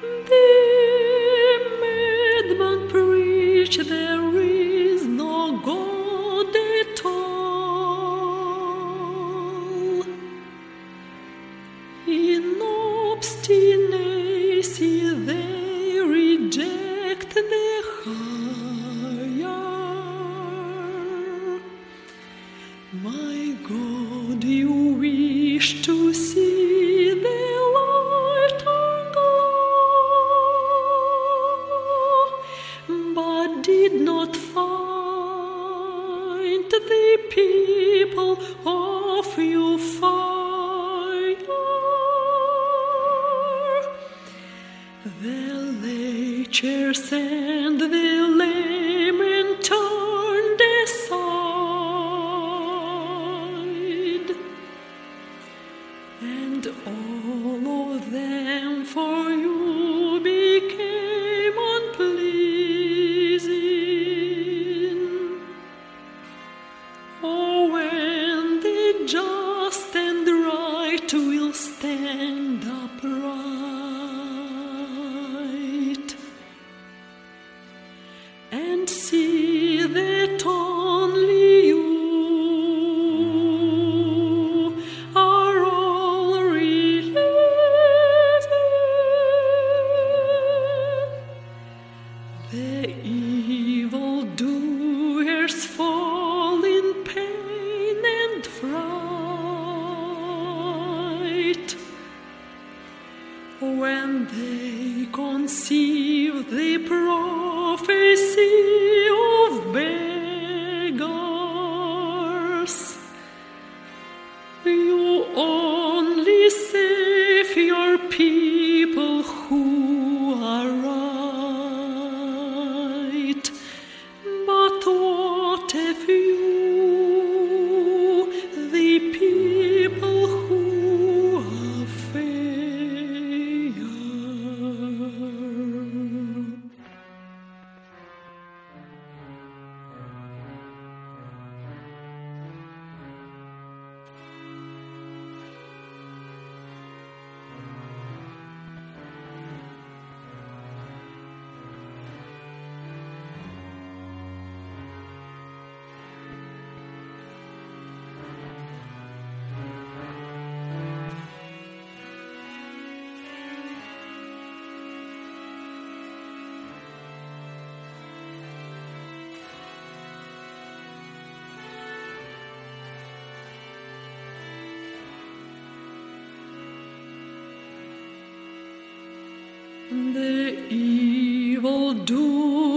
The madman preached there is no God at all. In obstinacy they reject the higher. My God, you wish to see the light aglow, but did not find the people of your fire. The lectures and the lament turned aside, and all of them for you became unpleasing. Oh, when the just and right will stand upright and see that only you are all released, the evildoers fall in pain and fright when they conceive the prophecy of beggars. You only save your people who are right, but what if you, the people who are fair? The evildoers